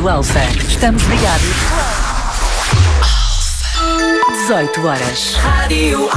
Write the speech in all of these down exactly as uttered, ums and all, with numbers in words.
Rádio Alfa. Estamos ligados. dezoito horas. Rádio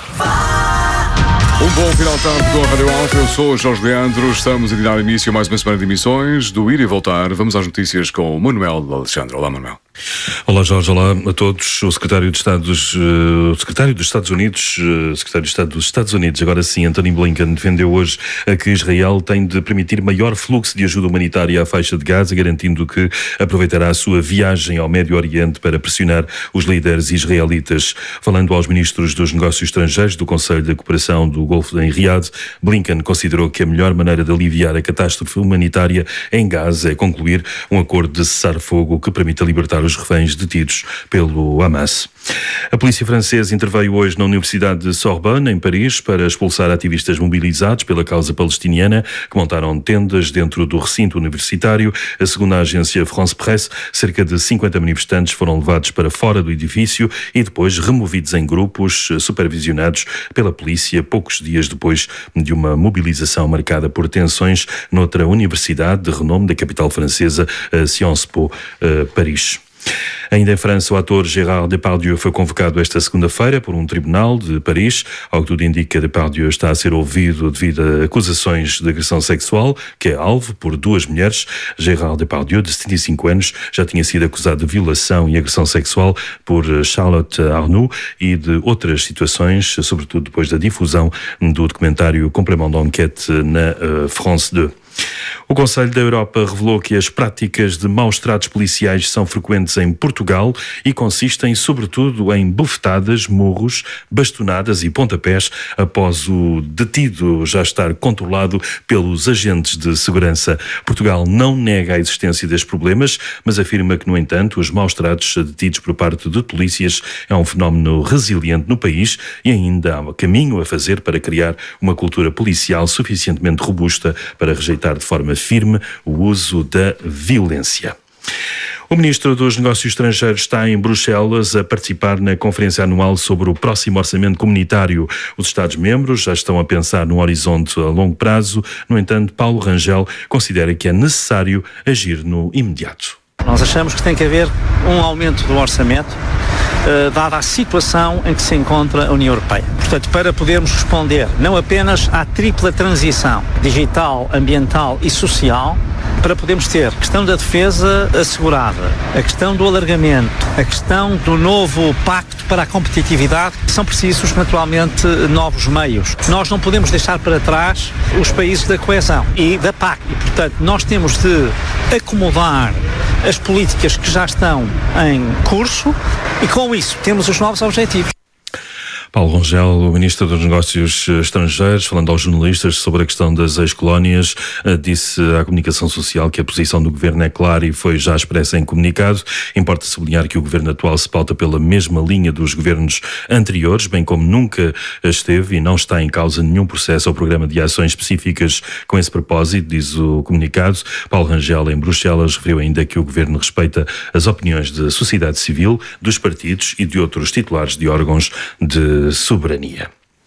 Alfa. Um bom final de tarde com a Rádio Alfa. Eu sou o Jorge Leandro. Estamos a dar início a mais uma semana de emissões do Ir e Voltar. Vamos às notícias com o Manuel Alexandre. Olá, Manuel. Olá, Jorge. Olá a todos. O secretário de Estado dos, uh, o secretário dos Estados Unidos, uh, secretário de Estado dos Estados Unidos, agora sim, Anthony Blinken, defendeu hoje que Israel tem de permitir maior fluxo de ajuda humanitária à faixa de Gaza, garantindo que aproveitará a sua viagem ao Médio Oriente para pressionar os líderes israelitas. Falando aos ministros dos negócios estrangeiros do Conselho de Cooperação do Golfo em Riad, Blinken considerou que a melhor maneira de aliviar a catástrofe humanitária em Gaza é concluir um acordo de cessar-fogo que permita libertar os reféns detidos pelo Hamas. A polícia francesa interveio hoje na Universidade de Sorbonne, em Paris, para expulsar ativistas mobilizados pela causa palestiniana que montaram tendas dentro do recinto universitário. A segunda agência France Presse, cerca de cinquenta manifestantes foram levados para fora do edifício e depois removidos em grupos, supervisionados pela polícia, poucos dias depois de uma mobilização marcada por tensões noutra universidade de renome da capital francesa, Sciences Po, Paris. Ainda em França, o ator Gérard Depardieu foi convocado esta segunda-feira por um tribunal de Paris. Ao que tudo indica, Depardieu está a ser ouvido devido a acusações de agressão sexual, que é alvo por duas mulheres. Gérard Depardieu, de setenta e cinco anos, já tinha sido acusado de violação e agressão sexual por Charlotte Arnoux e de outras situações, sobretudo depois da difusão do documentário Complément d'enquête na uh, France dois. O Conselho da Europa revelou que as práticas de maus tratos policiais são frequentes em Portugal e consistem sobretudo em bufetadas, murros, bastonadas e pontapés após o detido já estar controlado pelos agentes de segurança. Portugal não nega a existência destes problemas, mas afirma que, no entanto, os maus tratos a detidos por parte de polícias é um fenómeno resiliente no país e ainda há caminho a fazer para criar uma cultura policial suficientemente robusta para rejeitar de forma firme o uso da violência. O Ministro dos Negócios Estrangeiros está em Bruxelas a participar na conferência anual sobre o próximo orçamento comunitário. Os Estados-membros já estão a pensar num horizonte a longo prazo. No entanto, Paulo Rangel considera que é necessário agir no imediato. Nós achamos que tem que haver um aumento do orçamento, uh, dada a situação em que se encontra a União Europeia. Portanto, para podermos responder não apenas à tripla transição digital, ambiental e social, para podermos ter a questão da defesa assegurada, a questão do alargamento, a questão do novo pacto para a competitividade, são precisos naturalmente novos meios. Nós não podemos deixar para trás os países da coesão e da P A C. E, portanto, nós temos de acomodar as políticas que já estão em curso e, com isso, temos os novos objetivos. Paulo Rangel, o Ministro dos Negócios Estrangeiros, falando aos jornalistas sobre a questão das ex-colónias, disse à comunicação social que a posição do Governo é clara e foi já expressa em comunicado. Importa sublinhar que o Governo atual se pauta pela mesma linha dos governos anteriores, bem como nunca esteve e não está em causa nenhum processo ou programa de ações específicas com esse propósito, diz o comunicado. Paulo Rangel, em Bruxelas, referiu ainda que o Governo respeita as opiniões da sociedade civil, dos partidos e de outros titulares de órgãos de soberania.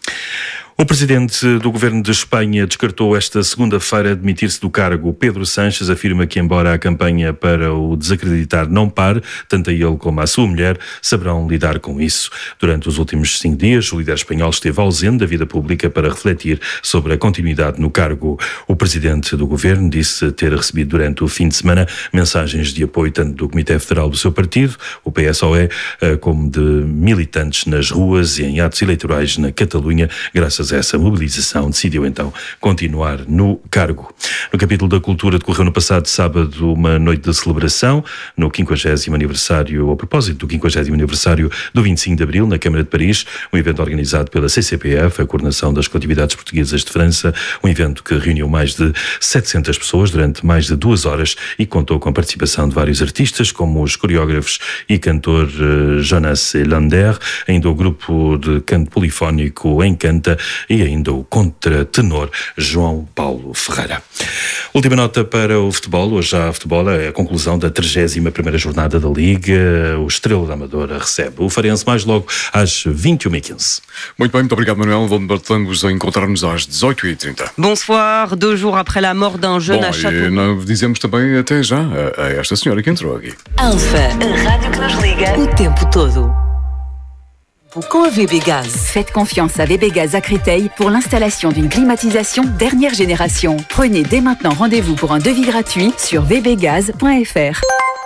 O presidente do governo de Espanha descartou esta segunda-feira admitir-se do cargo. Pedro Sánchez afirma que, embora a campanha para o desacreditar não pare, tanto a ele como à sua mulher saberão lidar com isso. Durante os últimos cinco dias, o líder espanhol esteve ausente da vida pública para refletir sobre a continuidade no cargo. O presidente do governo disse ter recebido durante o fim de semana mensagens de apoio tanto do Comitê Federal do seu partido, o P S O E, como de militantes nas ruas e em atos eleitorais na Catalunha. Graças a essa mobilização, decidiu então continuar no cargo. No capítulo da cultura, decorreu no passado sábado uma noite de celebração no quinquagésimo aniversário, a propósito do quinquagésimo aniversário do vinte e cinco de Abril, na Câmara de Paris, um evento organizado pela C C P F, a Coordenação das Coletividades Portuguesas de França, um evento que reuniu mais de setecentas pessoas durante mais de duas horas e contou com a participação de vários artistas, como os coreógrafos e cantor Jonas Lander, ainda o grupo de canto polifónico Encanta e ainda o contratenor João Paulo Ferreira. Última nota para o futebol. Hoje já há futebol, é a conclusão da trigésima primeira jornada da Liga. O Estrela da Amadora recebe o Farense mais logo às vinte e uma e quinze. Muito bem, muito obrigado, Manuel. Voltamos a encontrar-nos às dezoito e trinta. Bonsoir, deux jours après la mort d'un jeune Bom, à Château. e nós dizemos também até já a, a esta senhora que entrou aqui. Alfa, a rádio que nos liga o tempo todo. Com a V B Gaz. Faites confiance à V B Gaz à Créteil pour l'installation d'une climatisation dernière génération. Prenez dès maintenant rendez-vous pour un devis gratuit sur v b gaz point f r.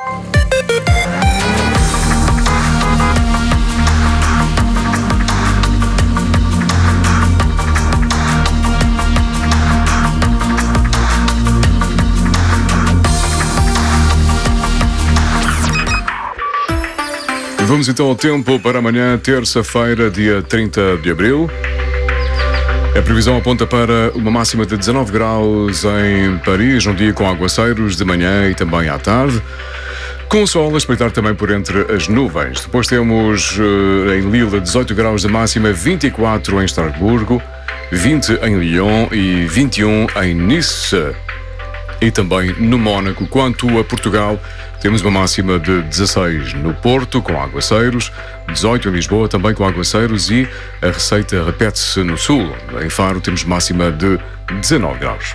Vamos então ao tempo para amanhã, terça-feira, dia trinta de abril. A previsão aponta para uma máxima de dezanove graus em Paris, um dia com aguaceiros de manhã e também à tarde, com o sol a espreitar também por entre as nuvens. Depois temos uh, em Lille dezoito graus de máxima, vinte e quatro em Estrasburgo, vinte em Lyon e vinte e um em Nice e também no Mónaco. Quanto a Portugal, temos uma máxima de dezasseis no Porto, com aguaceiros, dezoito em Lisboa, também com aguaceiros, e a receita repete-se no Sul. Em Faro temos máxima de dezanove graus.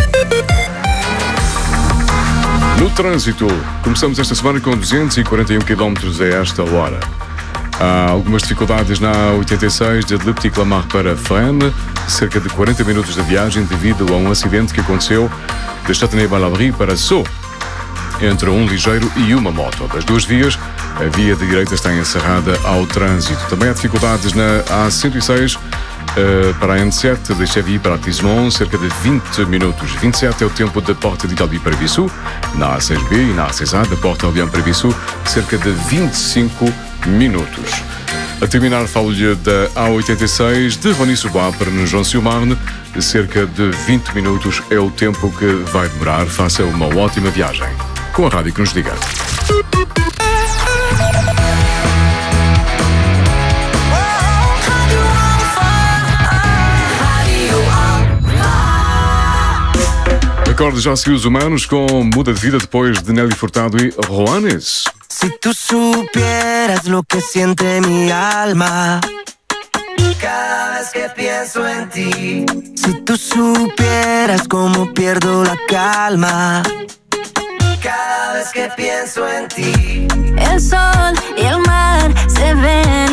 No trânsito, começamos esta semana com duzentos e quarenta e um quilómetros a esta hora. Há algumas dificuldades na A oitenta e seis de Le Petit Clamart para Fresnes, cerca de quarenta minutos de viagem devido a um acidente que aconteceu de Châtenay-Malabry para Sceaux, entre um ligeiro e uma moto. Das duas vias, a via de direita está encerrada ao trânsito. Também há dificuldades na A cento e seis uh, para a N sete de Chevy para Tismon, cerca de vinte minutos. vinte e sete é o tempo da Porta d'Italie para Vissou, na A seis B e na A seis A da Porta Orléans para Vissou, cerca de vinte e cinco minutos. A terminar, falo-lhe da A oitenta e seis de Rony-sous-Bois para Nogent-sur-Marne, cerca de vinte minutos é o tempo que vai demorar. Faça uma ótima viagem com a rádio que nos liga. Acorde já se os humanos com Muda de Vida depois de Nelly Furtado e Juanes. Si tú supieras lo que siente mi alma cada vez que pienso en ti. Si tú supieras cómo pierdo la calma cada vez que pienso en ti. El sol y el mar se ven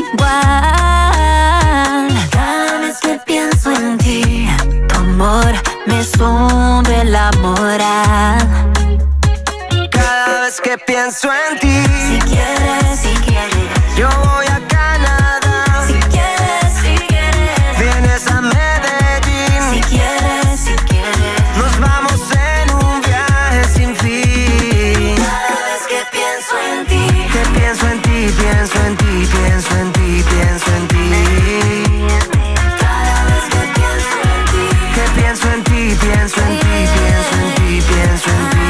igual cada vez que pienso en ti. Tu amor me sube la moral cada vez que pienso en ti. Si quieres, si quieres, yo voy a Canadá. Si quieres, si quieres, vienes a Medellín. Si quieres, si quieres, nos vamos en un viaje sin fin. cada vez que pienso en ti. Que pienso en ti, pienso en ti, pienso en ti, pienso en ti. Cada vez que pienso en ti. Que pienso en ti, pienso en ti, pienso en ti, pienso en ti.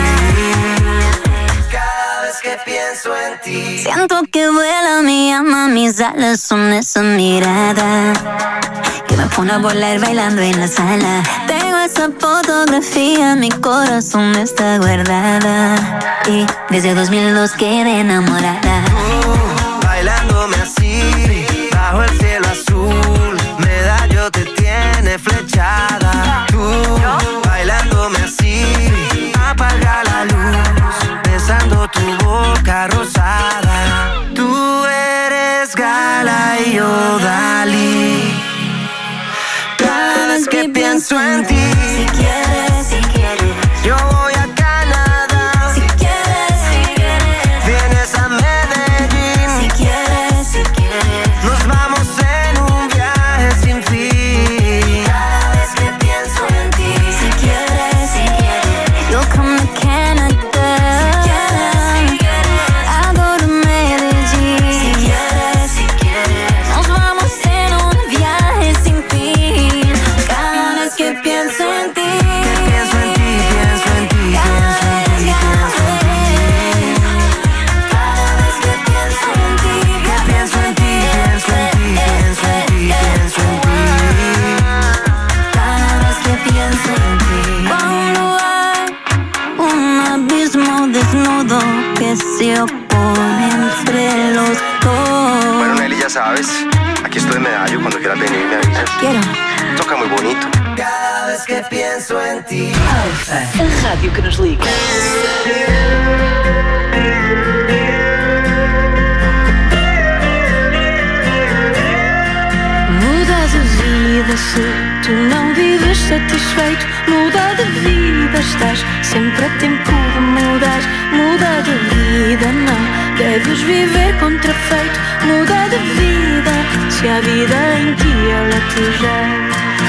Cada vez que pienso en ti. Siento que vuela mi alma, mis alas son esa mirada que me pone a volar bailando en la sala. Tengo esa fotografía, en mi corazón está guardada y desde dos mil dos quedé enamorada. Tú, bailándome así, bajo el cielo azul, medallo te tiene flechada. Tú, bailándome así, apaga la luz, besando tu boca rosada. Tú eres Gala y yo Dalí. Cada vez que pienso en ti. Si quieres, si quieres, Yo voy a Canadá. si quieres, si quieres, Vienes a Medellín. si quieres, si quieres, Nos vamos en un viaje sin fin. cada vez que pienso en ti. Si quieres, si quieres, you'll come to Canada. Si quieres, si quieres, I'll go to Medellín. Si quieres, si quieres, nos vamos en un viaje sin fin. Cada vez que pienso quiero. Toca muy bonito. Cada vez que pienso en ti. Alfa, a rádio que nos liga. Muda de vida se tu não vives satisfeito. Muda de vida, estás sempre a tempo de mudar. Muda de vida, não deves viver contrafeito. Muda de vida, se a vida em ti ela te já.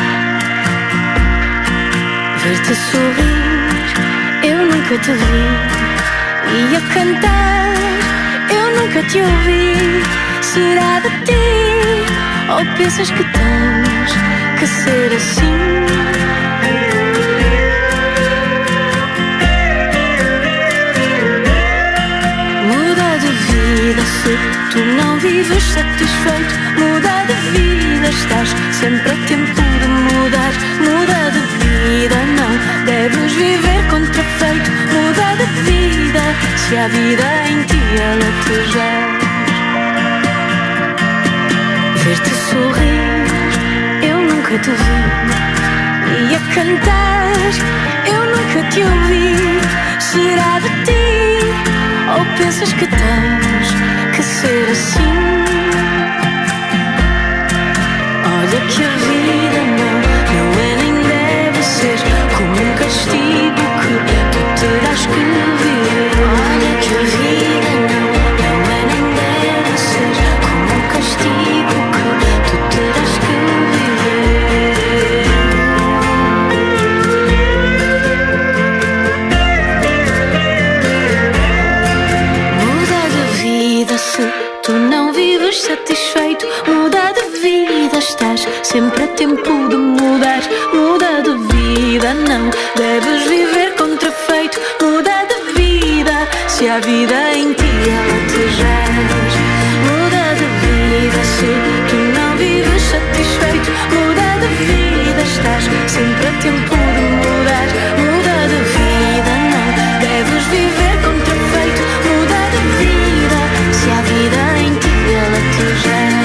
Ver-te sorrir, eu nunca te vi. E a cantar, eu nunca te ouvi. Será de ti, ou pensas que tens que ser assim? Muda de vida se tu não vives satisfeito. Muda de vida, estás sempre a tempo de mudar. Muda de vida, não deves viver contrafeito. Muda de vida, se a vida em ti ela te já. Ver-te sorrir, eu nunca te vi. E a cantar, eu nunca te ouvi. Será de ti, ou pensas que tens que ser assim? Olha que a vida não, não é nem deve ser como um castigo que tu terás que viver. Olha que a vida não, não é nem deve ser como um castigo que tu terás que viver. Muda de vida se tu não vives satisfeito. Muda de vida, estás sempre a tempo de mudar. Muda de vida, não deves viver contrafeito. Muda de vida, se a vida em ti ela te jaz. Muda de vida, se tu não vives satisfeito. Muda de vida, estás sempre a tempo de mudar. Muda de vida, não deves viver contrafeito. Muda de vida, se a vida em ti ela te jaz.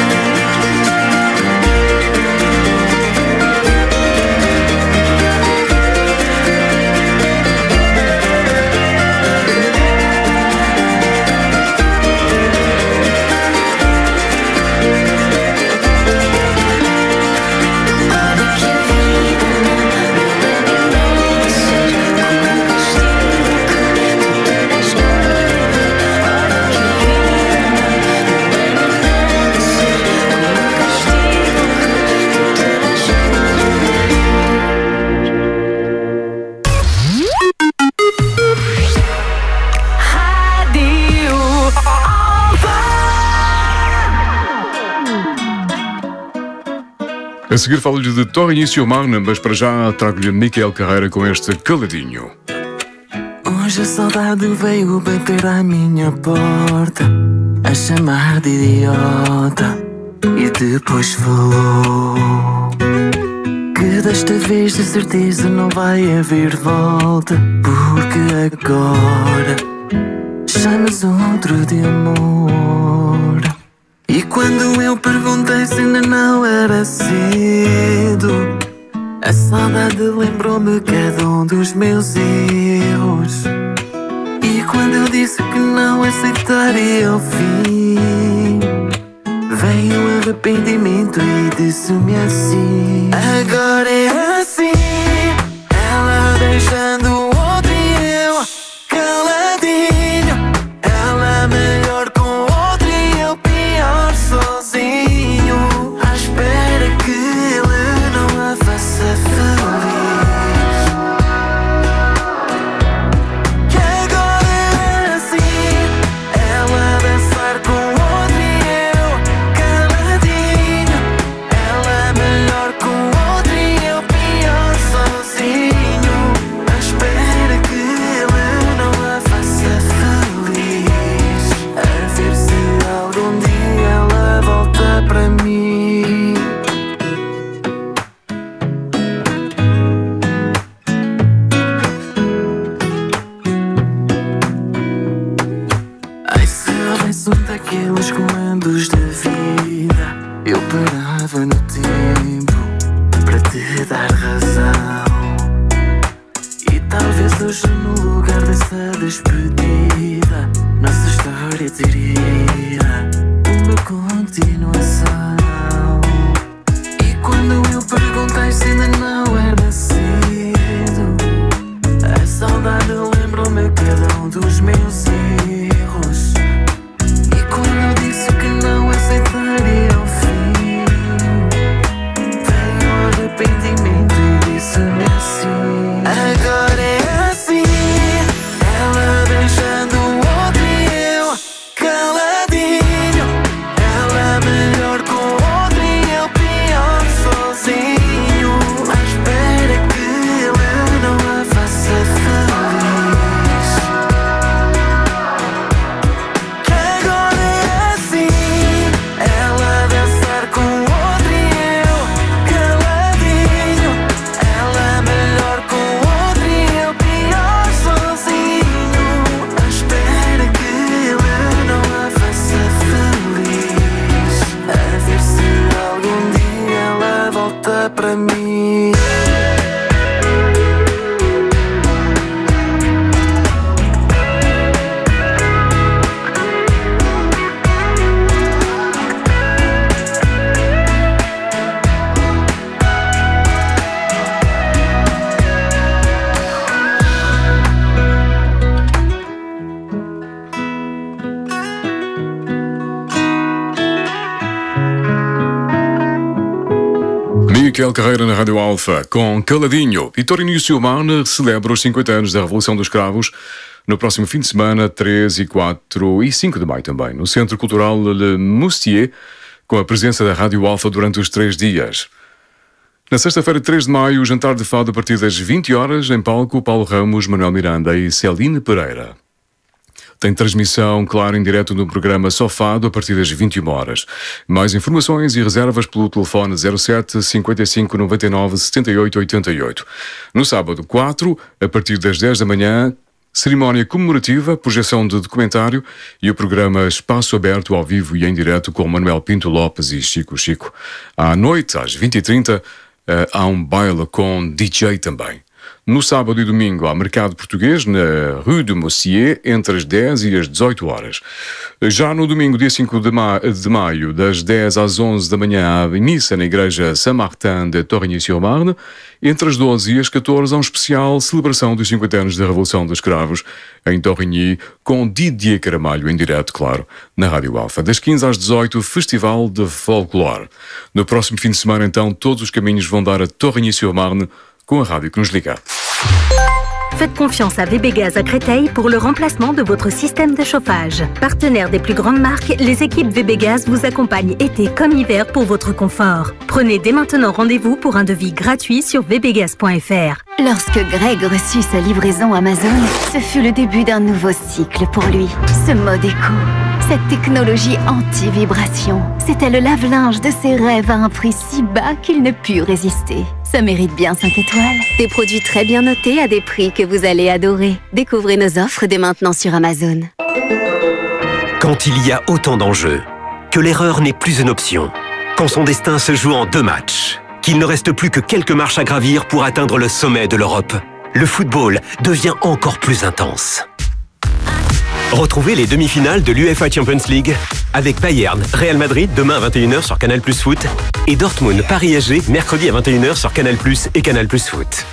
A seguir falo-lhe de Torre Início Marna, mas para já trago-lhe Micael Carreira com este Caladinho. Hoje a saudade veio bater à minha porta, a chamar de idiota, e depois falou que desta vez de certeza não vai haver volta, porque agora chamas outro de amor. E quando eu perguntei se ainda não era cedo, a saudade lembrou-me cada um dos meus erros. E quando eu disse que não aceitaria o fim, veio o arrependimento e disse-me assim: agora é assim, ela deixando o outro e eu caladinho. Ela melhor com outro e eu pior sozinho, à espera que ele não a faça feliz. Que agora é assim, ela dançar com outro e eu caladinho. Ela melhor com outro e eu pior te dar razão. E talvez hoje no lugar dessa despedida nossa história teria uma continuação. E quando eu perguntei se ainda não era nascido, a saudade lembrou-me cada um dos meus erros. E quando eu disse que não aceitaria o fim, veio o arrependimento e disse-me assim: agora é assim, ela beijando o outro e eu caladinho. Ela melhor com o outro e eu pior sozinho, à espera que ela não a faça feliz. Agora é assim, ela dançar com o outro e eu caladinho. Ela melhor com o outro e eu pior sozinho, à espera que ela não a faça feliz. A ver se algum dia ela volta para mim. Miquel Carreira na Rádio Alfa, com Caladinho. E Torigny-sur-Marne celebra os cinquenta anos da Revolução dos Cravos no próximo fim de semana, três, quatro e cinco de maio também, no Centro Cultural Le Moustier, com a presença da Rádio Alfa durante os três dias. Na sexta-feira, três de maio, o jantar de fado a partir das vinte horas, em palco, Paulo Ramos, Manuel Miranda e Celine Pereira. Tem transmissão, claro, em direto no programa Só Fado a partir das vinte e uma horas. Mais informações e reservas pelo telefone zero sete, cinquenta e cinco, noventa e nove, setenta e oito, oitenta e oito. No sábado, quatro, a partir das dez da manhã, cerimónia comemorativa, projeção de documentário e o programa Espaço Aberto ao vivo e em direto com Manuel Pinto Lopes e Chico Chico. À noite, às vinte e trinta, há um baile com D J também. No sábado e domingo há mercado português na Rue du Moustier entre as dez e as dezoito horas. Já no domingo, dia cinco de maio, das dez às onze da manhã, há missa na igreja Saint-Martin de Torigny-sur-Marne. Entre as doze e as catorze há um especial celebração dos cinquenta anos da Revolução dos Cravos em Torigny, com Didier Caramalho em direto, claro, na Rádio Alfa. Das quinze às dezoito, Festival de Folklore. No próximo fim de semana, então, todos os caminhos vão dar a Torigny-sur-Marne com a rádio que nos liga. Faites confiance à V B Gaz à Créteil pour le remplacement de votre système de chauffage. Partenaire des plus grandes marques, les équipes V B Gaz vous accompagnent été comme hiver pour votre confort. Prenez dès maintenant rendez-vous pour un devis gratuit sur v b gaz point f r. Lorsque Greg reçut sa livraison Amazon, ce fut le début d'un nouveau cycle pour lui. Ce mode éco, cette technologie anti-vibration, c'était le lave-linge de ses rêves à un prix si bas qu'il ne put résister. Ça mérite bien cinq étoiles. Des produits très bien notés à des prix que vous allez adorer. Découvrez nos offres dès maintenant sur Amazon. Quand il y a autant d'enjeux, que l'erreur n'est plus une option, quand son destin se joue en deux matchs, qu'il ne reste plus que quelques marches à gravir pour atteindre le sommet de l'Europe, le football devient encore plus intense. Retrouvez les demi-finales de l'UEFA Champions League avec Bayern, Real Madrid demain à vingt et une heures sur Canal Plus Foot et Dortmund, Paris S G mercredi à vingt et une heures sur Canal Plus et Canal Plus Foot.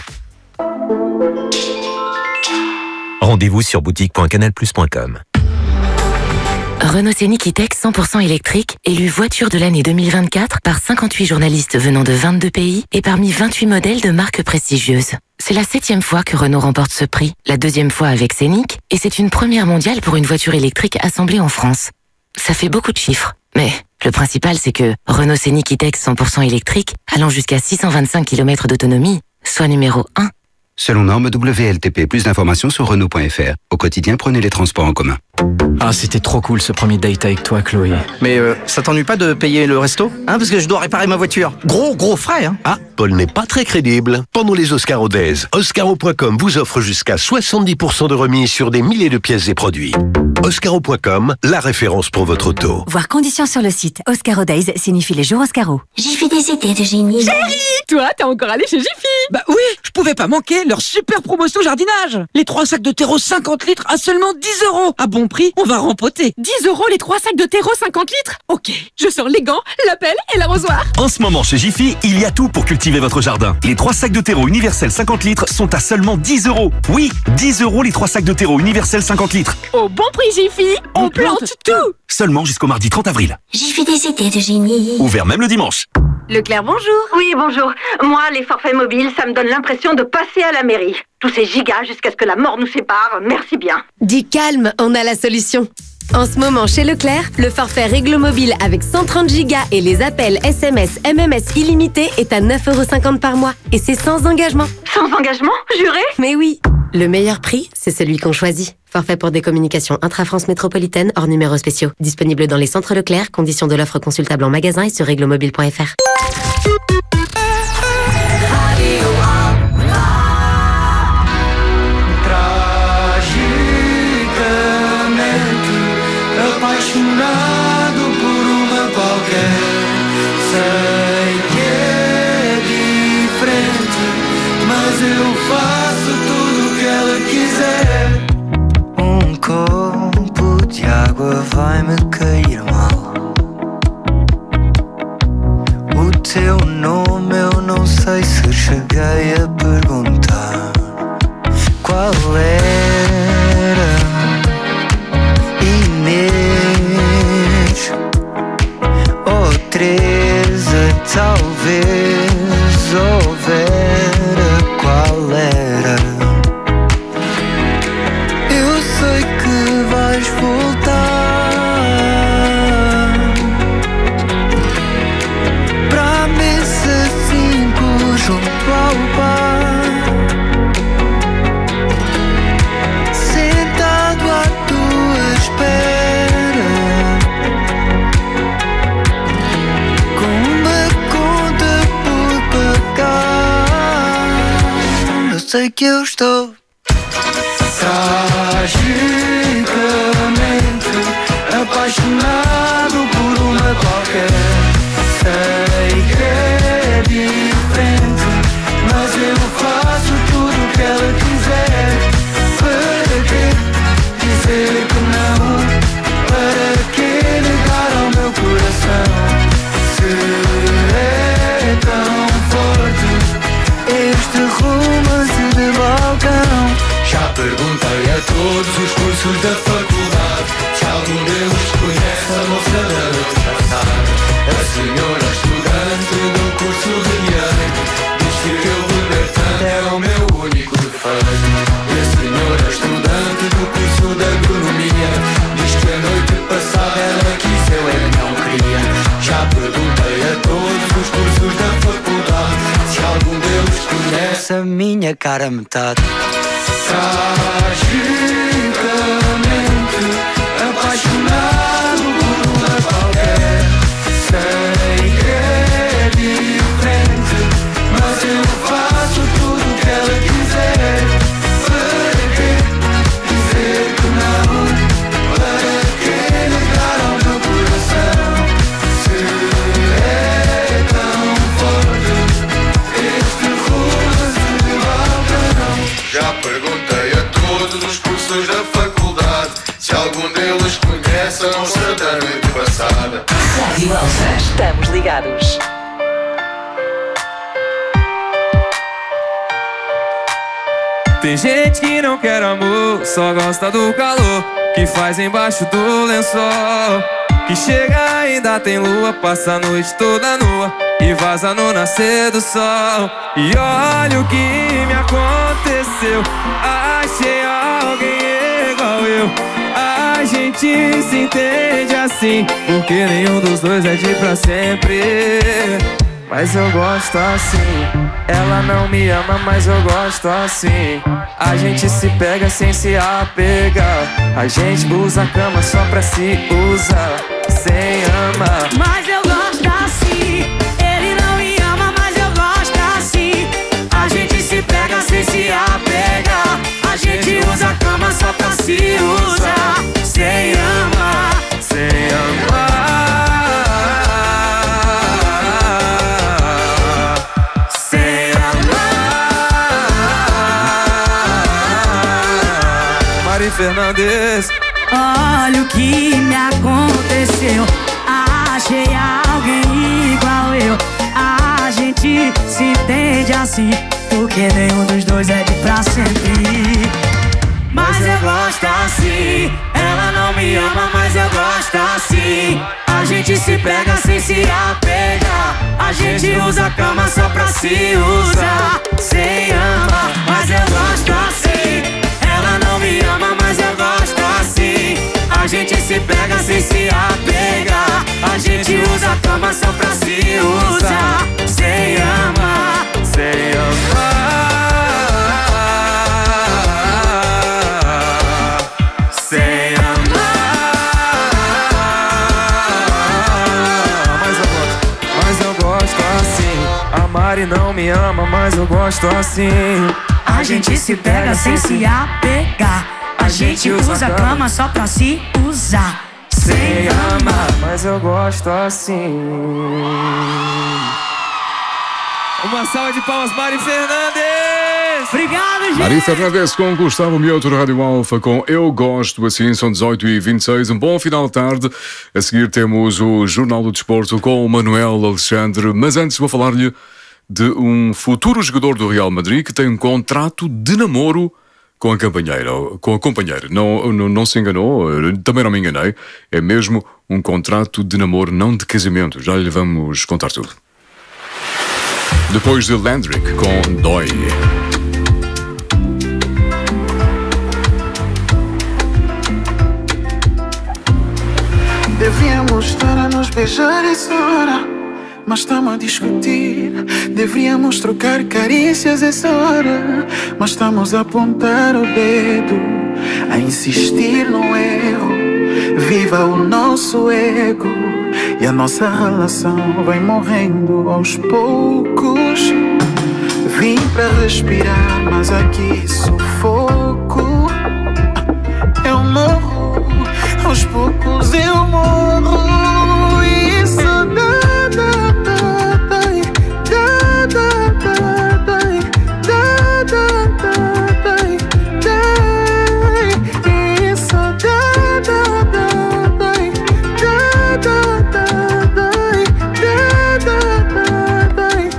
Rendez-vous sur boutique point canal plus point com. Renault Scénic E-Tech cent pour cent électrique, élu voiture de l'année deux mille vingt-quatre par cinquante-huit journalistes venant de vingt-deux pays et parmi vingt-huit modèles de marques prestigieuses. C'est la septième fois que Renault remporte ce prix, la deuxième fois avec Scénic, et c'est une première mondiale pour une voiture électrique assemblée en France. Ça fait beaucoup de chiffres, mais le principal c'est que Renault Scénic E-Tech cent pour cent électrique, allant jusqu'à six cent vingt-cinq kilomètres d'autonomie, soit numéro un. Selon norme W L T P, plus d'informations sur Renault point F R. Au quotidien, prenez les transports en commun. Ah, c'était trop cool ce premier date avec toi, Chloé. Mais euh, ça t'ennuie pas de payer le resto? Hein, parce que je dois réparer ma voiture. Gros, gros frais, hein. Ah, Paul n'est pas très crédible. Pendant les Oscaro Days, Oscaro point com vous offre jusqu'à soixante-dix pour cent de remise sur des milliers de pièces et produits. Oscaro point com, la référence pour votre auto. Voir conditions sur le site. Oscaro Days signifie les jours Oscaro. J'ai fait des idées de génie. Chérie, toi, t'es encore allé chez Jiffy? Bah oui, je pouvais pas manquer leur super promotion jardinage. Les trois sacs de terreau cinquante litres à seulement dix euros. À bon prix, on va rempoter. dix euros les trois sacs de terreau cinquante litres? Ok, je sors les gants, la pelle et l'arrosoir. En ce moment chez Jiffy, il y a tout pour cultiver votre jardin. Les trois sacs de terreau universel cinquante litres sont à seulement dix euros. Oui, dix euros les trois sacs de terreau universel cinquante litres. Au bon prix Jiffy, on, on plante, plante tout. tout. Seulement jusqu'au mardi trente avril. J'ai fait des idées de génie. Ouvert même le dimanche. Leclerc, bonjour. Oui, bonjour. Moi, les forfaits mobiles, ça me donne l'impression de passer à la mairie. Tous ces gigas jusqu'à ce que la mort nous sépare, merci bien. Dis calme, on a la solution. En ce moment, chez Leclerc, le forfait Réglo Mobile avec cent trente gigas et les appels S M S, M M S illimités est à neuf euros cinquante par mois. Et c'est sans engagement. Sans engagement? Juré? Mais oui. Le meilleur prix, c'est celui qu'on choisit. Forfait pour des communications intra-France métropolitaine hors numéros spéciaux. Disponible dans les centres Leclerc. Conditions de l'offre consultable en magasin et sur réglomobile point f r. Apaixonado por uma qualquer, sei que é diferente, mas eu faço tudo o que ela quiser. Um copo de água vai me cair mal. O teu nome eu não sei se cheguei a perguntar. Qual era? Inês ou Teresa, talvez, ou Vera, qual era? Eu sei que vais voltar pra mesa cinco junto ao bar, sentado à tua espera, com uma conta por pagar. Eu sei que eu estou tragicamente apaixonado por uma qualquer. Sei que é diferente, mas eu faço tudo o que ela quiser. Para que dizer que não? Para que negar ao meu coração? Se é tão forte este romance de balcão. Já perguntei a todos os cursos da faculdade se algum deles conhece a moça da noite passada. A senhora estudante do curso de direito diz que eu libertante era o meu único defeito. E a senhora estudante do curso de agronomia diz que a noite passada ela quis, eu é que não queria. Já perguntei a todos os cursos da faculdade se algum deles conhece a minha cara metade. Tragicamente apaixonado por uma qualquer. Sei que é diferente, mas eu faço tudo o que ela quiser. Para que dizer que não? Para que negar ao meu coração? Se é tão forte este romance de balcão. Já perguntei a todos os cursos da faculdade se algum deles conhece a moça da noite passada. Rádio Elsa, estamos ligados. Tem gente que não quer amor, só gosta do calor que faz embaixo do lençol. Que chega ainda tem lua, passa a noite toda nua e vaza no nascer do sol. E olha o que me aconteceu, achei alguém igual eu. A gente se entende assim, porque nenhum dos dois é de pra sempre. mas eu gosto assim. Ela não me ama, mas eu gosto assim. A gente se pega sem se apegar. A gente usa a cama só pra se usar, sem amar. Mas eu gosto assim. Ele não me ama, mas eu gosto assim. A gente se pega sem se apegar. A gente usa a cama só pra se usar, sem amar, sem amar, sem amar. Mari Fernandes. Olha o que me aconteceu. Achei alguém igual eu. A gente se entende assim, porque nenhum dos dois é de pra sempre. Mas eu gosto assim. Ela não me ama, mas eu gosto assim. A gente se pega sem se apegar. A gente usa a cama só pra se usar, sem amar. Mas eu gosto assim. Ela não me ama, mas eu gosto assim. A gente se pega sem se apegar. A gente usa a cama só pra se usar, sem amar, sem amar, sem amar. Mas eu gosto, mas eu gosto assim. A Mari não me ama, mas eu gosto assim. A gente se pega sem se apegar. A gente usa a cama só pra se usar, sem amar. Mas eu gosto assim. Uma salva de palmas, Mari Fernandes. Obrigado, gente. Mari Fernandes com Gustavo Mioto, Rádio Alfa, com Eu Gosto Assim. São dezoito e vinte e seis. Um bom final de tarde. A seguir temos o Jornal do Desporto com o Manuel Alexandre. Mas antes vou falar-lhe de um futuro jogador do Real Madrid que tem um contrato de namoro com a companheira. Com a companheira. Não, não, não se enganou, também não me enganei. É mesmo um contrato de namoro, não de casamento. Já lhe vamos contar tudo. Depois de Landrick com Dói. Devíamos estar a nos beijar essa hora, mas estamos a discutir. Deveríamos trocar carícias essa hora, mas estamos a apontar o dedo, a insistir no erro. Viva o nosso ego e a nossa relação vai morrendo aos poucos. Vim para respirar, mas aqui sufoco. Eu morro, aos poucos eu morro. E saudade, dai, dai, dai, dai, dai, dai, dai. E saudade, dai, dai, dai, dai, dai,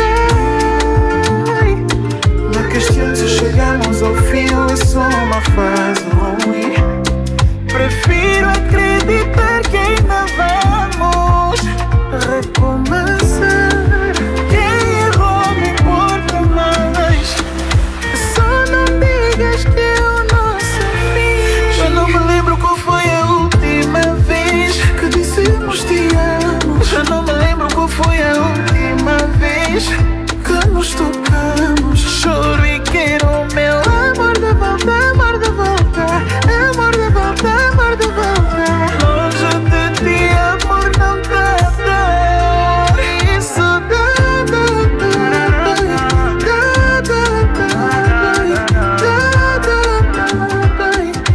dai. Na questão se chegamos ao fim, é só uma fase ruim. Prefiro acreditar que ainda vamos recomeçar. Quem errou me importa mais. Só não digas que eu não sei. Já não me lembro qual foi a última vez que dissemos te amo. Já não me lembro qual foi a última vez que nos tocamos. Choro e quero o meu amor de volta, amor de volta, amor de volta, amor de volta. Longe de ti, amor, não dá dor. Isso dá, dá, dá, dá, dá, dá, dá, dá.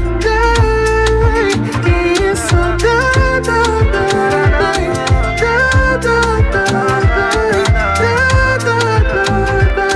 Isso dá, dá, dá, dá, dá, dá, dá, dá, dá.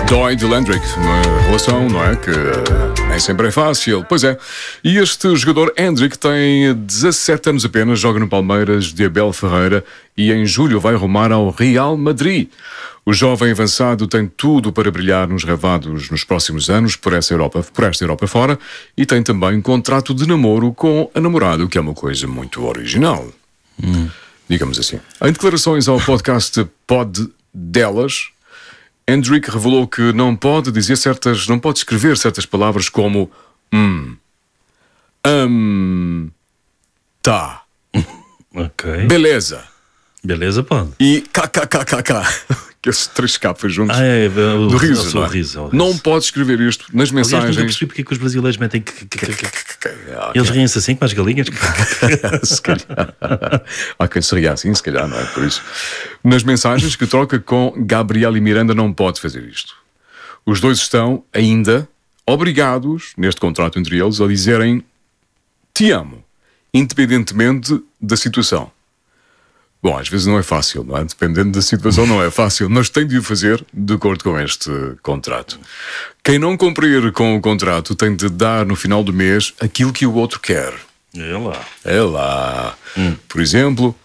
Dói de Landrick, uma relação, não é? Que uh, nem sempre é fácil. Pois é. E este jogador, Hendrick, tem dezassete anos apenas, joga no Palmeiras de Abel Ferreira e em julho vai rumar ao Real Madrid. O jovem avançado tem tudo para brilhar nos ravados nos próximos anos por essa Europa, por esta Europa fora, e tem também um contrato de namoro com a namorada, o que é uma coisa muito original. Hum. Digamos assim. Em declarações ao podcast Pod Delas, Hendrick revelou que não pode dizer certas, não pode escrever certas palavras como hum, hum, tá, ok, beleza, beleza pode, e kkkk, que esses três capas juntos, ah, é, o, do riso, não, é? riso, riso. Não pode escrever isto nas mensagens. Aliás, nunca percebi porque é que os brasileiros metem eles riem-se assim com as galinhas. Se calhar. Há quem se ria assim, se calhar, não é por isso. Nas mensagens que troca com Gabriel e Miranda não pode fazer isto. Os dois estão ainda obrigados, neste contrato entre eles, a dizerem te amo, independentemente da situação. Bom, às vezes não é fácil, não é? Dependendo da situação não é fácil, mas tem de o fazer de acordo com este contrato. Quem não cumprir com o contrato tem de dar no final do mês aquilo que o outro quer. É lá. É lá. Hum. Por exemplo,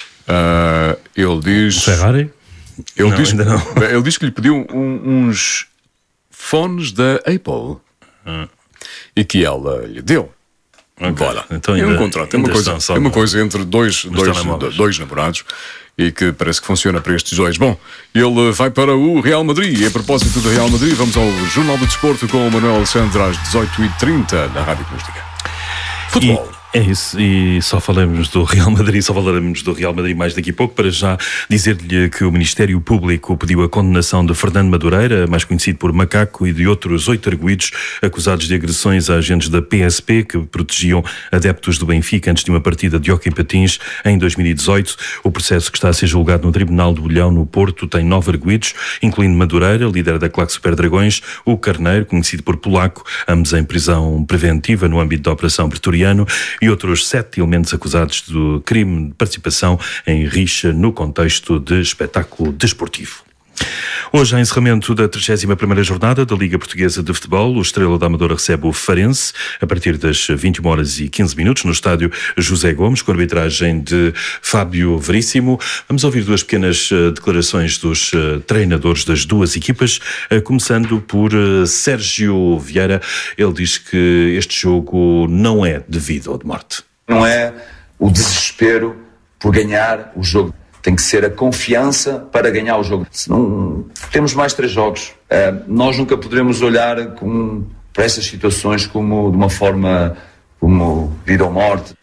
uh, ele diz... Ferrari? Ele, não, diz, ainda não. ele diz que lhe pediu um, uns fones da Apple hum. e que ela lhe deu. Okay. Bora. Então, ainda, é um contrato, é uma, coisa, é uma coisa entre dois, dois, dois namorados e que parece que funciona para estes dois. Bom, ele vai para o Real Madrid e a propósito do Real Madrid vamos ao Jornal do Desporto com o Manuel Alexandre às dezoito e trinta na Rádio Comercial. Futebol. E... É isso, e só falaremos do Real Madrid, só falaremos do Real Madrid mais daqui a pouco, para já dizer-lhe que o Ministério Público pediu a condenação de Fernando Madureira, mais conhecido por Macaco, e de outros oito arguidos acusados de agressões a agentes da P S P que protegiam adeptos do Benfica antes de uma partida de hóquei em patins em dois mil e dezoito. O processo, que está a ser julgado no Tribunal do Bolhão, no Porto, tem nove arguidos, incluindo Madureira, líder da claque Super Dragões, o Carneiro, conhecido por Polaco, ambos em prisão preventiva no âmbito da Operação Pretoriano, e outros sete elementos acusados do crime de participação em rixa no contexto de espetáculo desportivo. Hoje, há encerramento da trigésima primeira jornada da Liga Portuguesa de Futebol. O Estrela da Amadora recebe o Farense a partir das vinte e uma horas e quinze minutos no estádio José Gomes, com a arbitragem de Fábio Veríssimo. Vamos ouvir duas pequenas declarações dos treinadores das duas equipas, começando por Sérgio Vieira. Ele diz que este jogo não é de vida ou de morte. Não é o desespero por ganhar o jogo. Tem que ser a confiança para ganhar o jogo. Senão, temos mais três jogos. Uh, nós nunca poderemos olhar com, para essas situações como de uma forma como vida ou morte.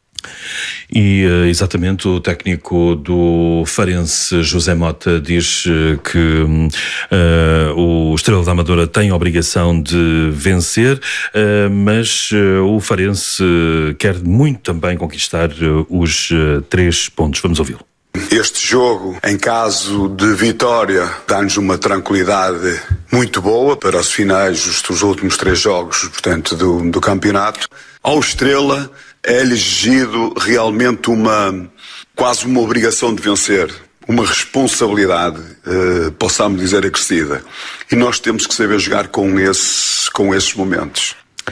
E exatamente o técnico do Farense, José Mota, diz que uh, o Estrela da Amadora tem a obrigação de vencer, uh, mas uh, o Farense quer muito também conquistar uh, os uh, três pontos. Vamos ouvi-lo. Este jogo, em caso de vitória, dá-nos uma tranquilidade muito boa para os finais dos últimos três jogos, portanto, do, do campeonato. Ao Estrela é-lhe exigido realmente uma, quase uma obrigação de vencer, uma responsabilidade, eh, possamos dizer, acrescida. E nós temos que saber jogar com, esse, com esses momentos.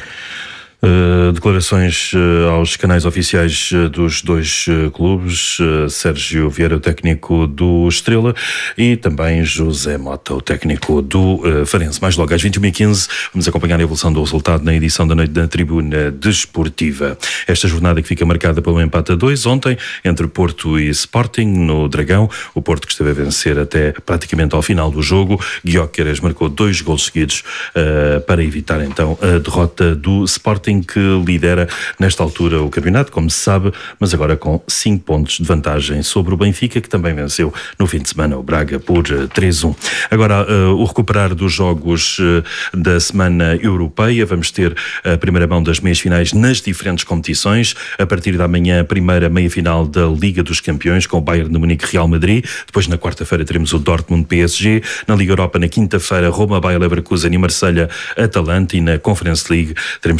Uh, declarações uh, aos canais oficiais uh, dos dois uh, clubes, uh, Sérgio Vieira, o técnico do Estrela, e também José Mota, o técnico do uh, Farense. Mais logo às vinte e uma e quinze vamos acompanhar a evolução do resultado na edição da noite da Tribuna Desportiva. Esta jornada que fica marcada pelo empate a dois ontem entre Porto e Sporting no Dragão. O Porto que esteve a vencer até praticamente ao final do jogo. Gyökeres marcou dois golos seguidos uh, para evitar então a derrota do Sporting, que lidera nesta altura o campeonato, como se sabe, mas agora com cinco pontos de vantagem sobre o Benfica, que também venceu no fim de semana o Braga por três a um. Agora, uh, o recuperar dos jogos uh, da semana europeia. Vamos ter a primeira mão das meias finais nas diferentes competições. A partir da manhã, a primeira meia-final da Liga dos Campeões, com o Bayern de Munique Real Madrid. Depois, na quarta-feira, teremos o Dortmund P S G. Na Liga Europa, na quinta-feira, Roma, Bayer Leverkusen e Marselha Atalanta. E na Conference League, teremos também na quinta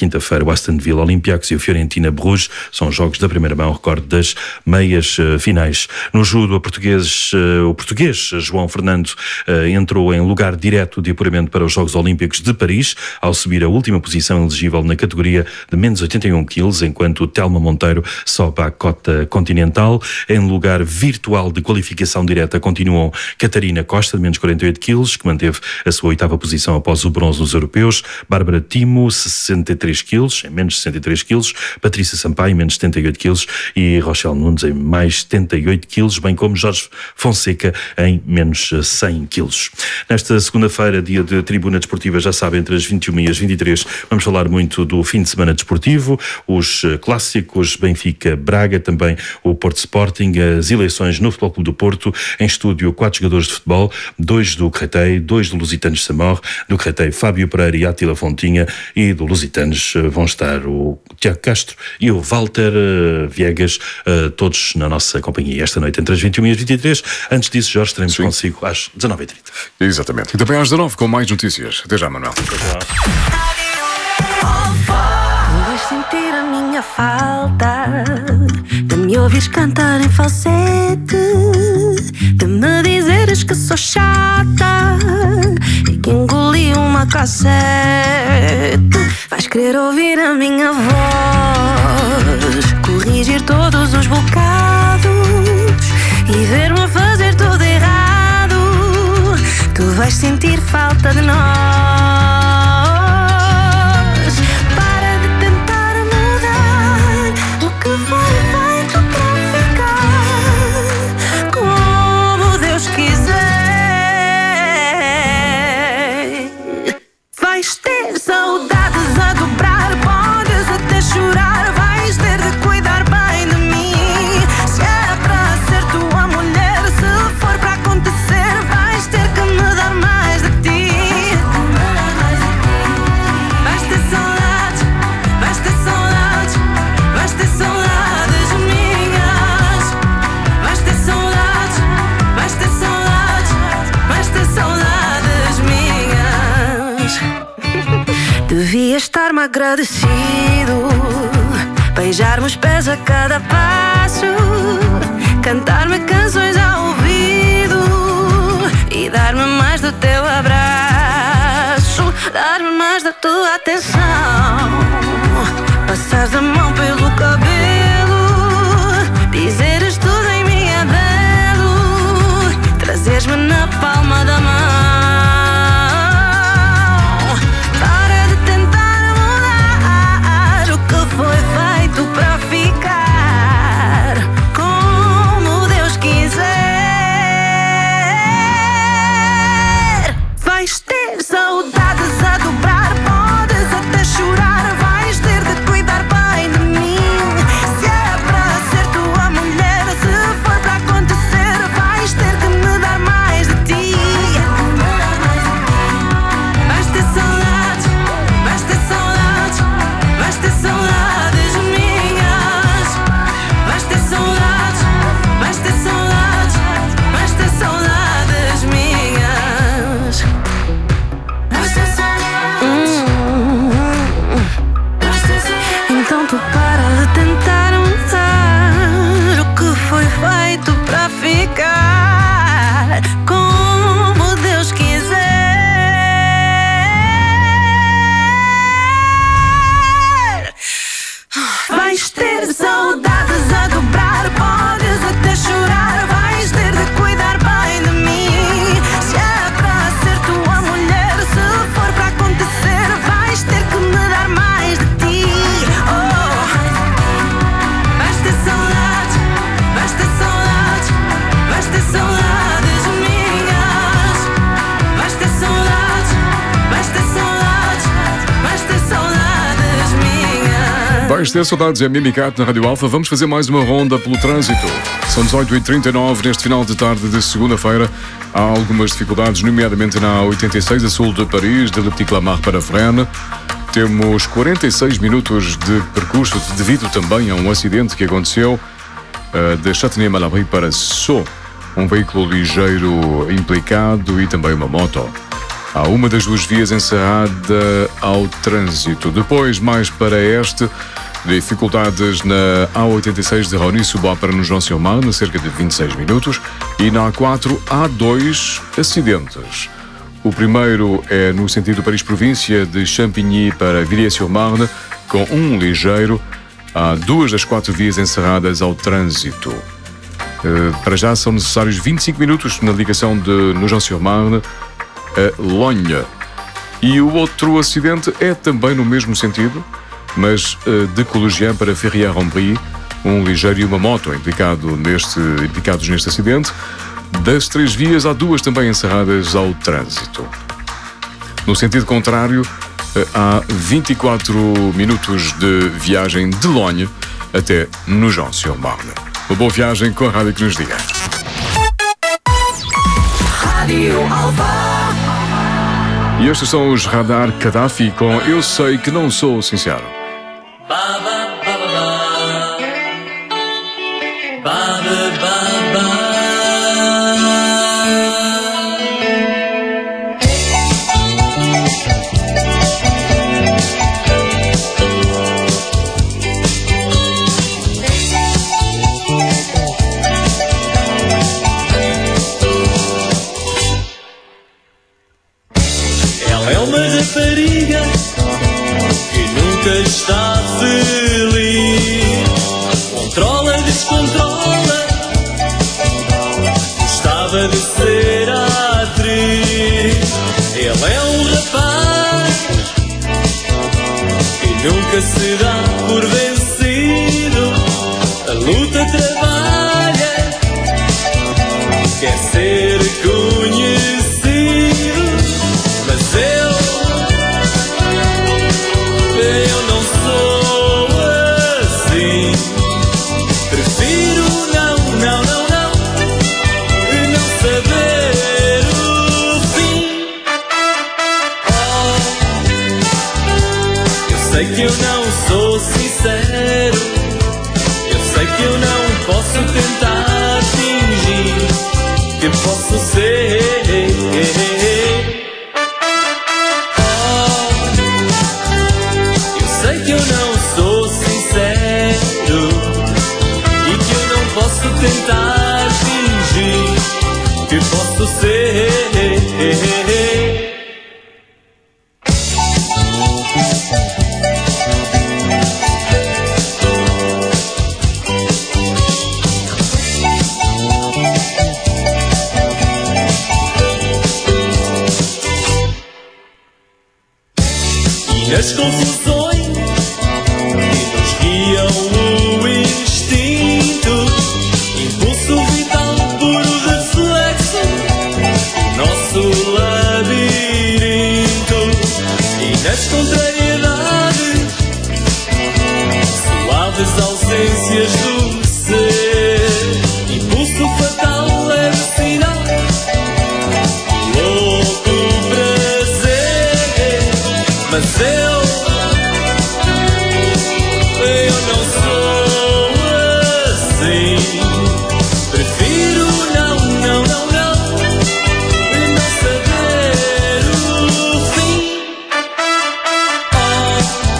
quinta-feira. O Aston Villa Olympiacos e o Fiorentina Bruges são jogos da primeira mão, recorde das meias uh, finais. No judo, a português, uh, o português João Fernando uh, entrou em lugar direto de apuramento para os Jogos Olímpicos de Paris, ao subir a última posição elegível na categoria de menos oitenta e um quilos, enquanto Telma Monteiro sobe à cota continental. Em lugar virtual de qualificação direta continuam Catarina Costa, de menos quarenta e oito quilos, que manteve a sua oitava posição após o bronze nos europeus. Bárbara Timo, sessenta e três quilos, em menos sessenta e três quilos. Patrícia Sampaio, menos setenta e oito quilos. E Rochelle Nunes, em mais setenta e oito quilos, bem como Jorge Fonseca, em menos cem quilos. Nesta segunda-feira, dia de tribuna desportiva, já sabem, entre as vinte e uma e as vinte e três, vamos falar muito do fim de semana desportivo, os clássicos Benfica-Braga, também o Porto Sporting, as eleições no Futebol Clube do Porto. Em estúdio, quatro jogadores de futebol, dois do Créteil, dois do Lusitanos Samor, do Créteil Fábio Pereira e Átila Fontinha, e do Lusitanos vão estar o Tiago Castro e o Walter uh, Viegas, uh, todos na nossa companhia esta noite entre as vinte e uma e as vinte e três. Antes disso, Jorge, estaremos Sim. consigo às dezanove e trinta. Exatamente. E também às dezanove com mais notícias. Até já, Manuel. Até já. Vais sentir a minha falta de me ouvires cantar em falsete, de me dizeres que sou chata e que engoli uma cassete. Vais querer ouvir a minha voz, corrigir todos os bocados e ver-me fazer tudo errado. Tu vais sentir falta de nós. Vais ter saudades a dobrar, podes até chorar, vais ter de cuidar bem de mim. Se é para ser tua mulher, se for para acontecer, vais ter que me dar mais de ti. Vais ter saudades, vais ter saudades, vais ter saudades minhas. Vais ter saudades, vais ter saudades, vais ter saudades minhas. Devia estar-me agradecido, beijar-me os pés a cada passo, cantar-me canções ao ouvido e dar-me mais do teu abraço, dar-me mais da tua atenção, passares a mão pelo cabelo, dizeres tudo em mim é belo, trazeres-me na palma da mão. Foi feito para ficar como Deus quiser. Vais ter saudades a dobrar, podes até chorar, vais ter de cuidar bem de mim. Se é para ser tua mulher, se for para acontecer, vais ter que me dar mais de ti. Vais ter saudades, vais ter saudades, vais ter saudades. Então tu para de tentar mudar o que foi feito para ficar como Deus quiser. Vais ter saudades a dobrar, podes até chorar, vais ter de cuidar bem de mim. Se é para ser tua mulher, se for para acontecer, vais ter que me dar mais de ti. Oh, vais ter saudades, vais ter saudades, vais ter saudades minhas. Vais ter saudades, vais ter saudades, vais ter saudades minhas. Vais ter saudades, é Mimicat na Rádio Alfa. Vamos fazer mais uma ronda pelo trânsito. São dezoito e trinta e nove neste final de tarde de segunda-feira. Há algumas dificuldades, nomeadamente na oitenta e seis a sul de Paris, de Le Petit Clamart para Fresnes. Temos quarenta e seis minutos de percurso devido também a um acidente que aconteceu uh, de Châtenay-Malabry para Sceaux. Um veículo ligeiro implicado e também uma moto. Há uma das duas vias encerrada ao trânsito. Depois, mais para este, dificuldades na A oitenta e seis de Rony-Subá para no João Silmar, cerca de vinte e seis minutos. E na A quatro há dois acidentes. O primeiro é no sentido Paris-Província, de Champigny para Villiers-sur-Marne, com um ligeiro. Há duas das quatro vias encerradas ao trânsito. Para já são necessários vinte e cinco minutos na ligação de Nogent-sur-Marne a Logne. E o outro acidente é também no mesmo sentido, mas de Collegian para Ferrières-en-Brie, um ligeiro e uma moto implicado neste, implicados neste acidente. Das três vias, há duas também encerradas ao trânsito. No sentido contrário, há vinte e quatro minutos de viagem de Logne até Nogent-sur-Marne. Uma boa viagem com a rádio que nos diga. Rádio Alva. E estes são os Radar Gaddafi com Eu Sei Que Não Sou Sincero. Está feliz, controla, descontrola. Gostava de ser atriz. Ele é um rapaz que nunca se dá por vencido. A luta trabalha, quer ser conhecido, mas eu Eu não sou assim. Prefiro não, não, não, não, não saber o fim. Oh, eu sei que eu não sou sincero. Eu sei que eu não posso tentar fingir que posso ser. Sei que eu não sou sincero e que eu não posso tentar fingir que posso ser. E nas confusões nos guiam o instinto, impulso vital, puro reflexo, nosso labirinto. E nas contrariedades, suaves ausências do ser, impulso fatal é sinal, louco prazer. Mas eu Eu não sou assim. Prefiro não, não, não, não, não saber o fim. Oh,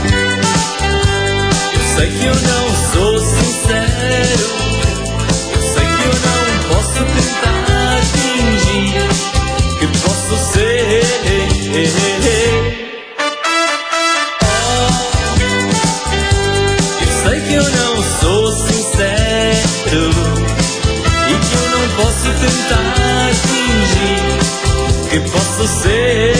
eu sei que eu não sou sincero. Eu sei que eu não posso tentar fingir que posso ser. Sei que eu não sou sincero e que eu não posso tentar fingir que posso ser.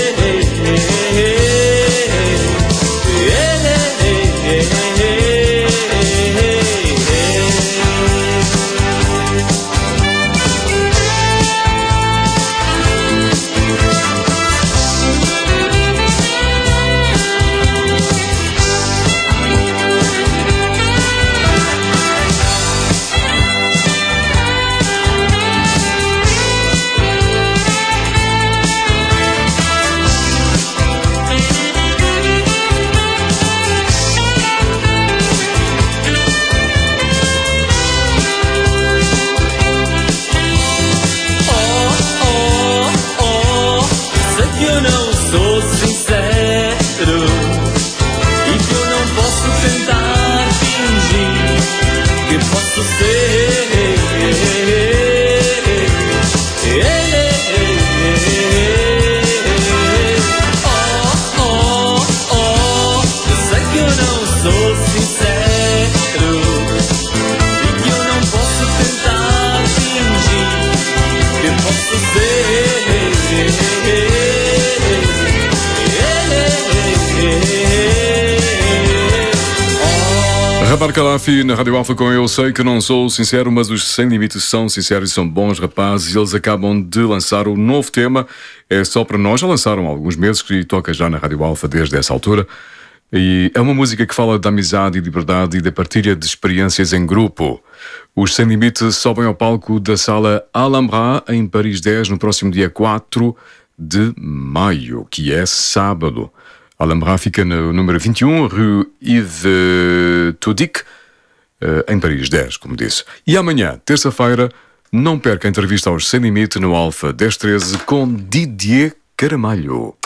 Radar Calafi na Rádio Alfa com Eu Sei Que Não Sou Sincero, mas os Sem Limites são sinceros e são bons rapazes. E eles acabam de lançar um novo tema, é só para nós. Já lançaram há alguns meses e toca já na Rádio Alfa desde essa altura. E é uma música que fala da amizade e liberdade e da partilha de experiências em grupo. Os Sem Limites sobem ao palco da Sala Alhambra em Paris dez no próximo dia quatro de maio, que é sábado. Alhambra fica no número vinte e um, Rue Yves Toudic, em Paris dez, como disse. E amanhã, terça-feira, não perca a entrevista aos Sem Limite no Alfa dez treze com Didier Caramalho.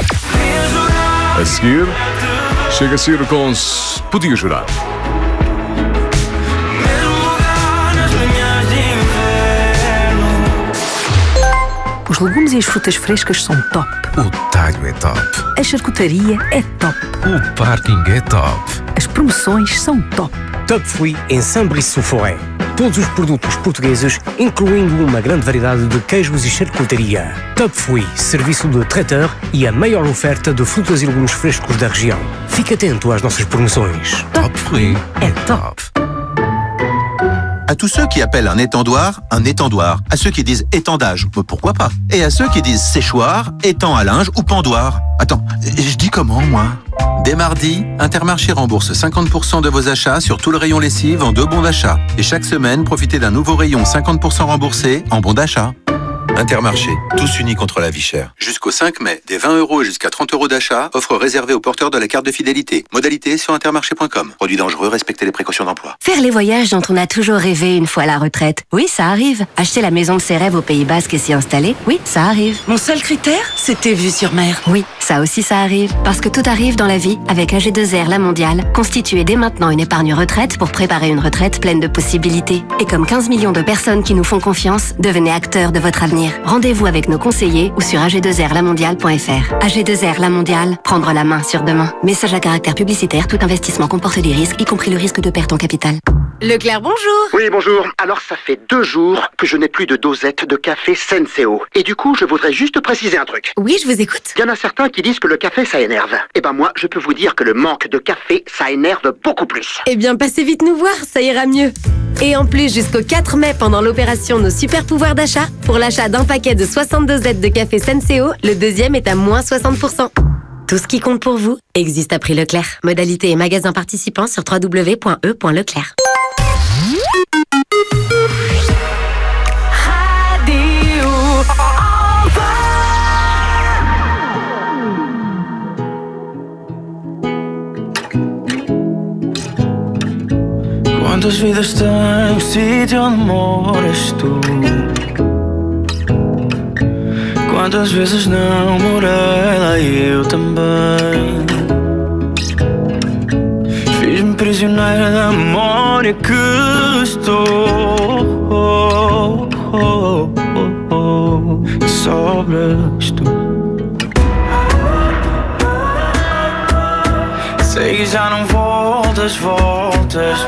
A seguir, chega Ciro com Podia Jurar. Os legumes e as frutas frescas são top. O talho é top. A charcutaria é top. O parking é top. As promoções são top. Top Fruit em Saint-Brice-sous-Forêt. Todos os produtos portugueses, incluindo uma grande variedade de queijos e charcutaria. Top Fruit, serviço de traiteur e a maior oferta de frutas e legumes frescos da região. Fique atento às nossas promoções. Top Fruit é top. À tous ceux qui appellent un étendoir, un étendoir. À ceux qui disent étendage, pourquoi pas. Et à ceux qui disent séchoir, étang à linge ou pendoir. Attends, je dis comment, moi? Dès mardi, Intermarché rembourse cinquante pour cent de vos achats sur tout le rayon lessive en deux bons d'achat. Et chaque semaine, profitez d'un nouveau rayon cinquante pour cent remboursé en bons d'achat. Intermarché, tous unis contre la vie chère. Jusqu'au cinq mai, des vingt euros et jusqu'à trente euros d'achat, offre réservée aux porteurs de la carte de fidélité. Modalité sur intermarché point com. Produit dangereux, respectez les précautions d'emploi. Faire les voyages dont on a toujours rêvé une fois la retraite. Oui, ça arrive. Acheter la maison de ses rêves au Pays Basque et s'y installer. Oui, ça arrive. Mon seul critère, c'était vue sur mer. Oui, ça aussi ça arrive. Parce que tout arrive dans la vie avec A G deux R La Mondiale. Constituez dès maintenant une épargne retraite pour préparer une retraite pleine de possibilités. Et comme quinze millions de personnes qui nous font confiance, devenez acteurs de votre avenir. Rendez-vous avec nos conseillers ou sur A G deux R la mondiale point F R. A G deux R La Mondiale, prendre la main sur demain. Message à caractère publicitaire, tout investissement comporte des risques, y compris le risque de perte en capital. Leclerc, bonjour. Oui, bonjour. Alors, ça fait deux jours que je n'ai plus de dosette de café Senseo. Et du coup, je voudrais juste préciser un truc. Oui, je vous écoute. Il y en a certains qui disent que le café, ça énerve. Eh ben moi, je peux vous dire que le manque de café, ça énerve beaucoup plus. Eh bien, passez vite nous voir, ça ira mieux. Et en plus, jusqu'au quatre mai, pendant l'opération Nos Super Pouvoirs d'achat, pour l'achat d'un paquet de soixante-deux Z de café Senseo, le deuxième est à moins soixante pour cent. Tout ce qui compte pour vous existe à prix Leclerc. Modalité et magasin participants sur w w w point e point leclerc. Quantas vidas tem o sítio onde moras tu? Quantas vezes não morei lá e eu também? Fiz-me prisioneira da memória que estou. Oh, oh, oh, oh. E sobras tu. Sei que já não voltas, voltas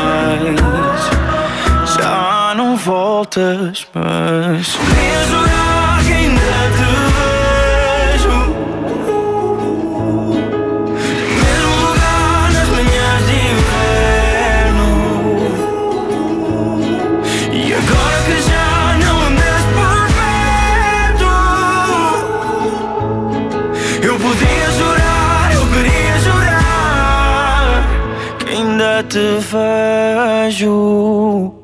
mais. Já não voltas mais. Queria jurar que ainda te vejo no mesmo lugar nas manhãs de inverno. E agora que já não andas por perto, eu podia jurar, eu queria jurar que ainda te vejo.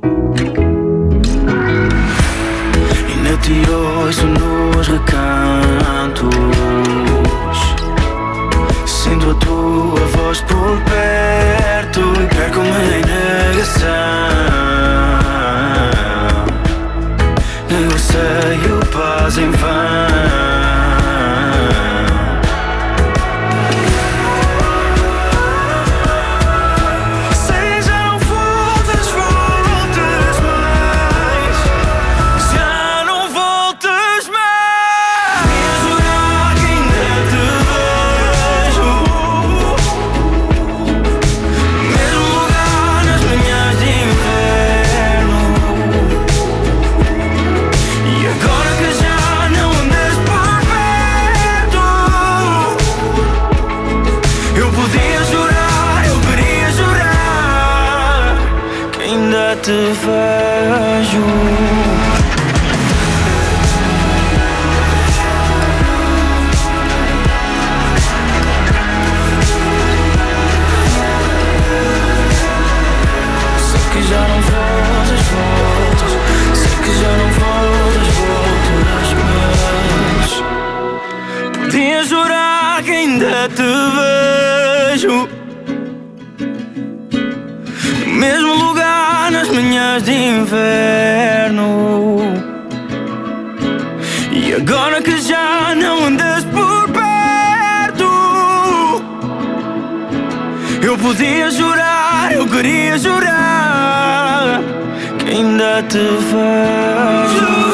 Ainda te ouço nos recantos, sinto a tua voz por perto e perco-me em negação. Negocio paz em vão. Agora que já não andas vejo. Já não vou das voltas, sei que já não vou das voltas, mas podia jurar que ainda te vejo no mesmo lugar nas manhãs de inverno. E agora que já não andas por perto, eu podia jurar, eu queria jurar que ainda te vejo.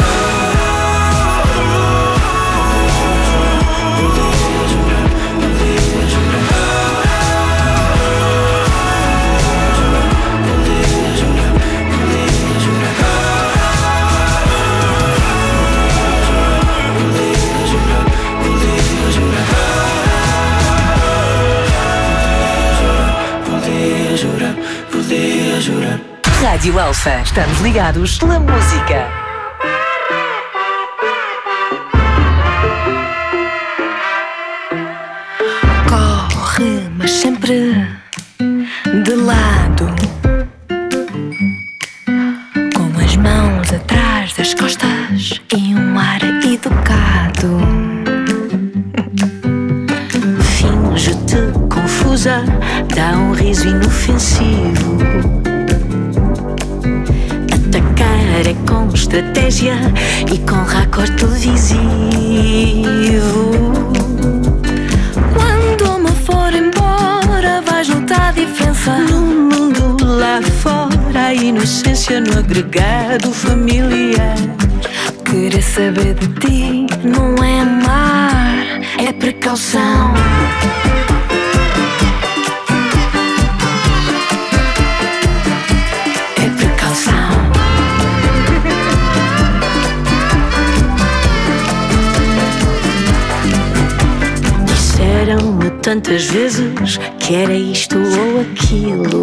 Rádio Alfa. Estamos ligados pela música. Corre, mas sempre de lado, com as mãos atrás das costas e um ar educado. Finge-te confusa, dá um riso inofensivo. Atacar é com estratégia e com raccord televisivo. Quando me for embora, vais notar a diferença no mundo lá fora. A inocência no agregado familiar. Querer saber de ti não é amar, é precaução. Disseram-me tantas vezes que era isto ou aquilo,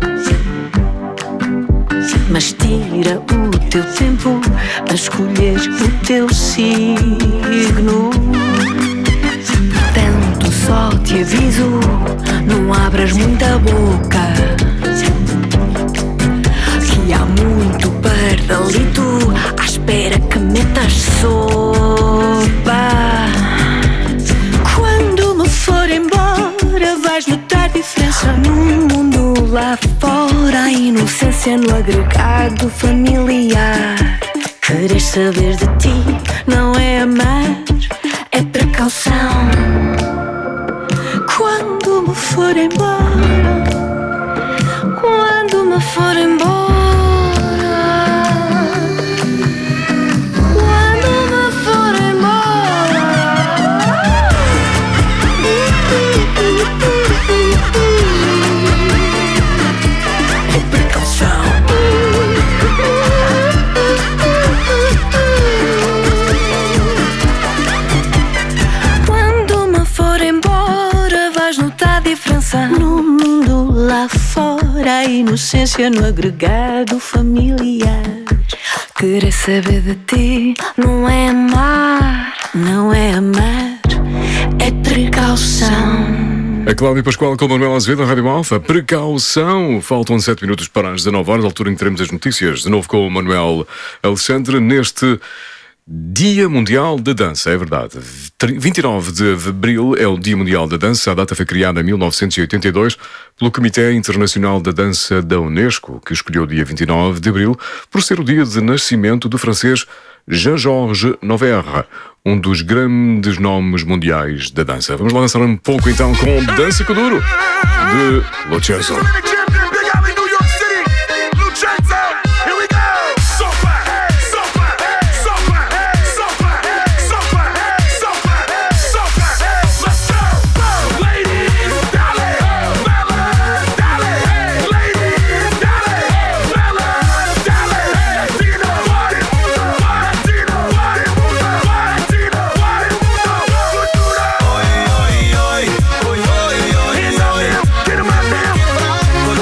mas tira o teu tempo a escolher o teu signo. Portanto só te aviso, não abras muita boca, que há muito pardalito à espera que metas sopa. Quando me for embora, vais notar diferença no mundo lá fora. A inocência no agregado familiar. Querer saber de ti não é amar, é precaução. Quando me for embora, quando me for embora, no mundo lá fora, a inocência no agregado familiar. Querer saber de ti não é amar, não é amar, é precaução. A Cláudia Pascoal com o Manuel Azevedo, na Rádio Alfa. Precaução! Faltam sete minutos para as dezanove horas, a altura em que teremos as notícias. De novo com o Manuel Alexandre, neste Dia Mundial da Dança, é verdade. vinte e nove de abril é o Dia Mundial da Dança. A data foi criada em mil novecentos e oitenta e dois pelo Comitê Internacional da Dança da Unesco, que escolheu o dia vinte e nove de abril por ser o dia de nascimento do francês Jean-Georges Noverre, um dos grandes nomes mundiais da dança. Vamos lá dançar um pouco então com Dança Kuduro, de Lucenzo. Oi, oi, oi, oi, oi, oi, oi.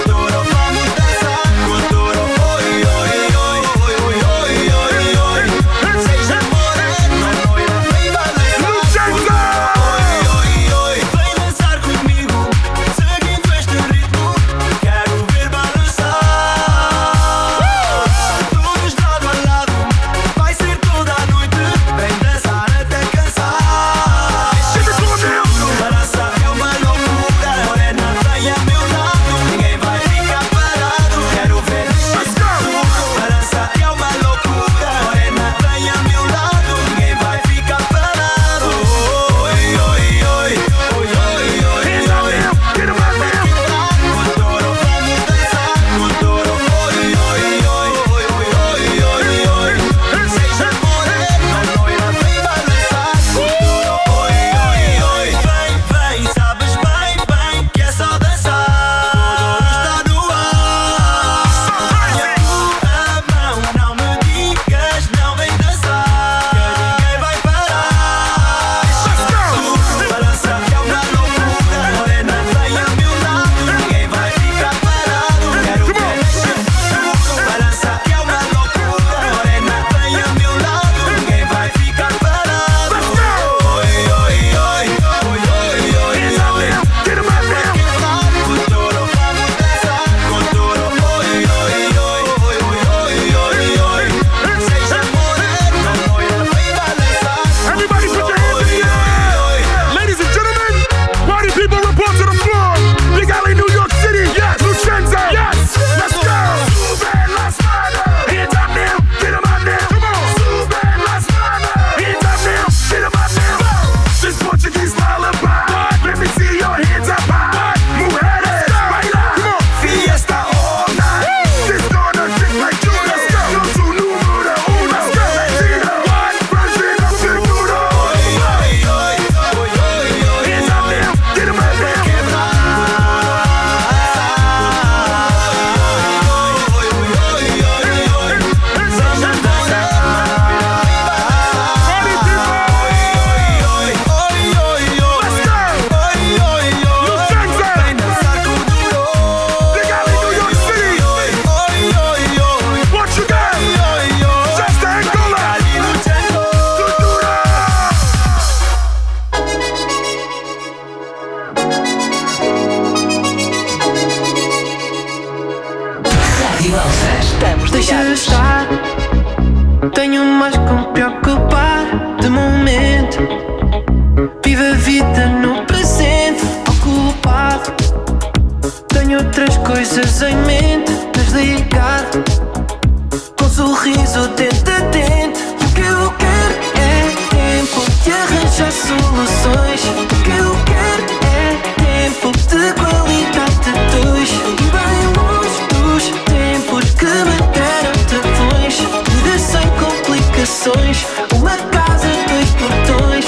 mente. Vive a vida no presente, ocupado. Tenho outras coisas em mente, desligado, com um sorriso dente a dente. E o que eu quero é tempo de arranjar soluções. O que eu quero é tempo de qualidade de dois. E bem longe dos tempos que me deram travões. Vida sem complicações, uma casa, dois portões.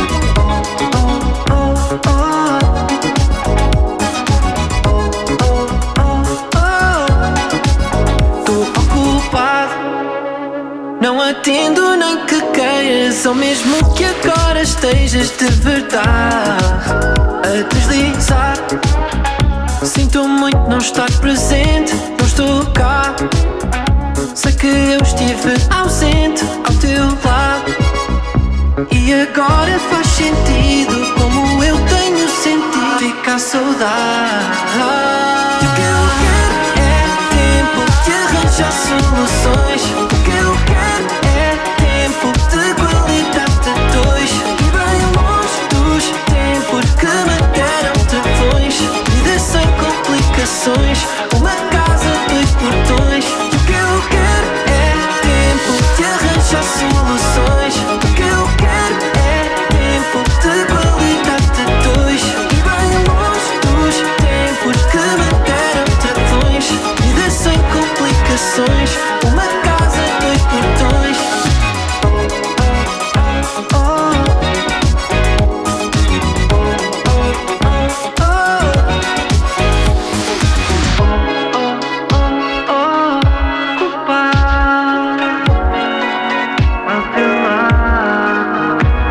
Não atendo nem que queiras, ou mesmo que agora estejas de verdade a deslizar. Sinto muito não estar presente, não estou cá. Sei que eu estive ausente ao teu lado. E agora faz sentido como eu tenho sentido. Fica a saudade. E o que eu quero é tempo de arranjar soluções. O que eu